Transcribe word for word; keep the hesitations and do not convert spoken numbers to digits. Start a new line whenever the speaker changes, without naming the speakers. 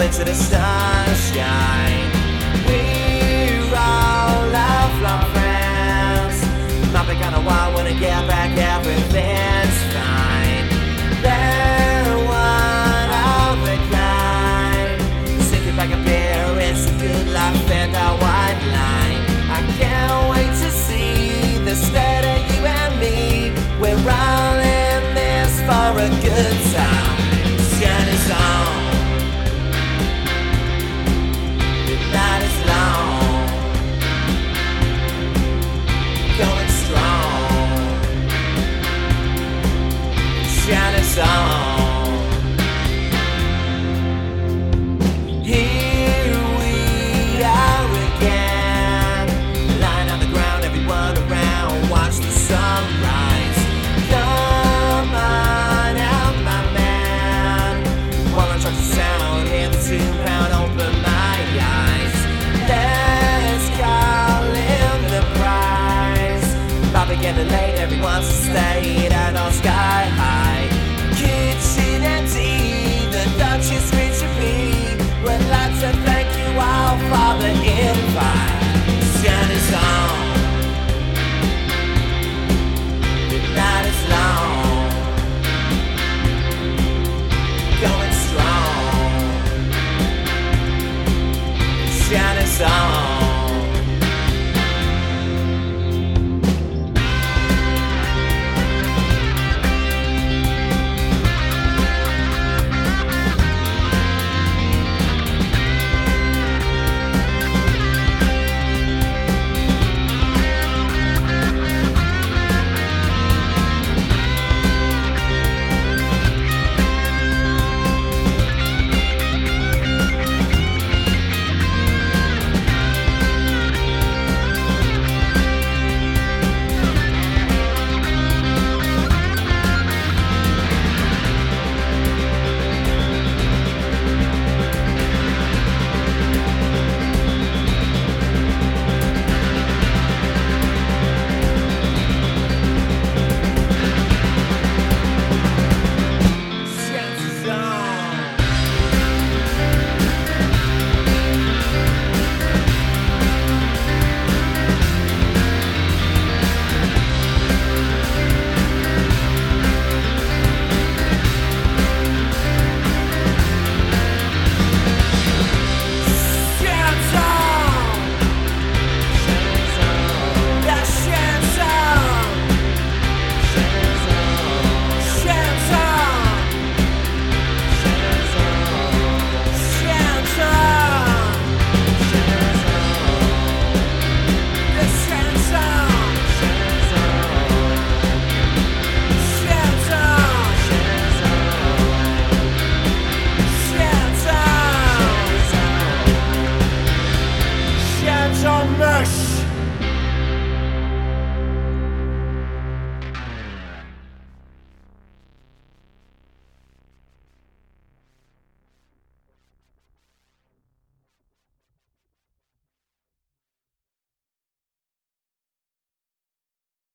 into the sunshine. We're all lifelong friends. Might be kinda wild when I get back, everything's fine. They're one of a kind. Sitting back up here, it's a good life and a white line. I can't wait to see the state of you and me. We're all in this for a good time. Sun is on. The night is long. Going strong. Sun is on. Here we are again. Lying on the ground, everyone around. Watch the sunrise. Come on out, my man. While I try to sound, hear the tune pound, open my eyes. Let's call in the prize. Probably getting late, everyone's to stay.